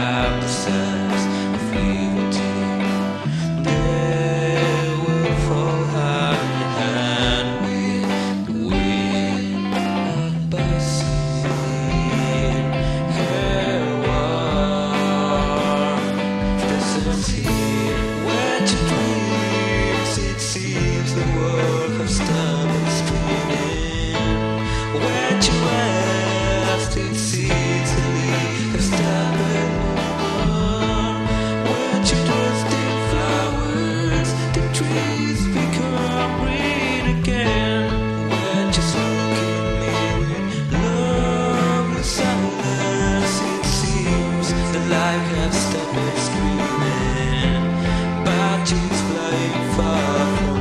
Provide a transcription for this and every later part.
have the sense of liberty. They will fall hand in hand with the wind and buzzing her warm. Presence here, where to dreams, it seems the world has stumbled screaming. Where to rest, it seems the leaf has stumbled more. Where to trust in flowers, the trees become green again. Where to smoke in me with lovely silence, it seems the life has stopped screaming. Badges flying far from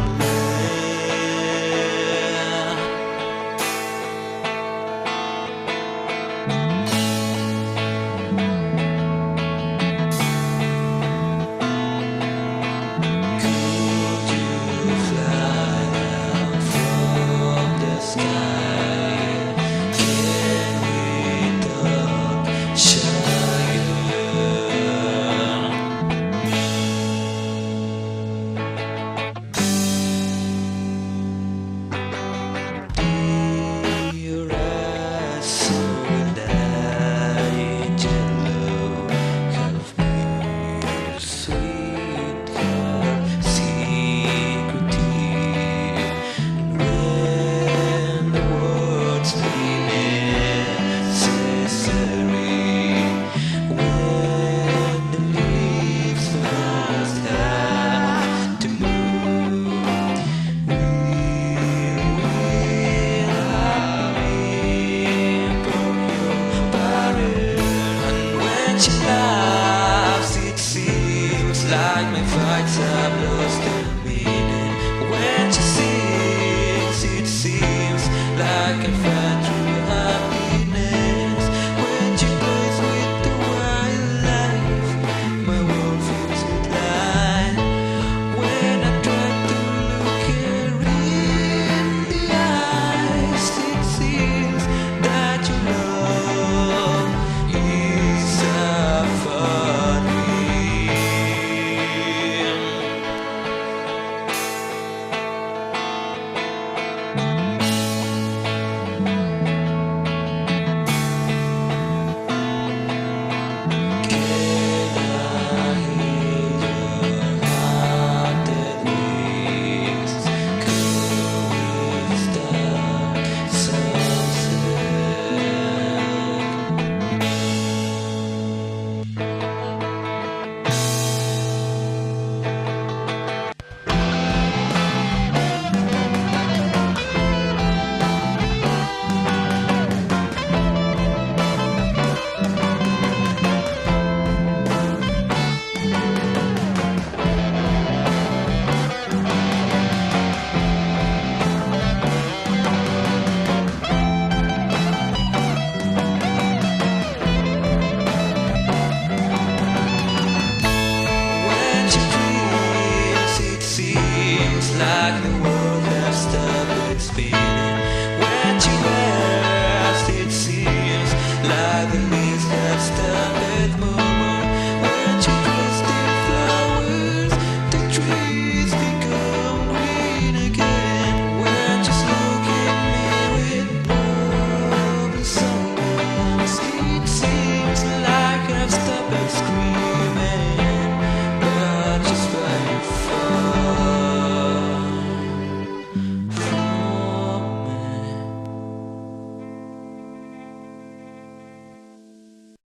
she laughs, it seems like my fights have lost.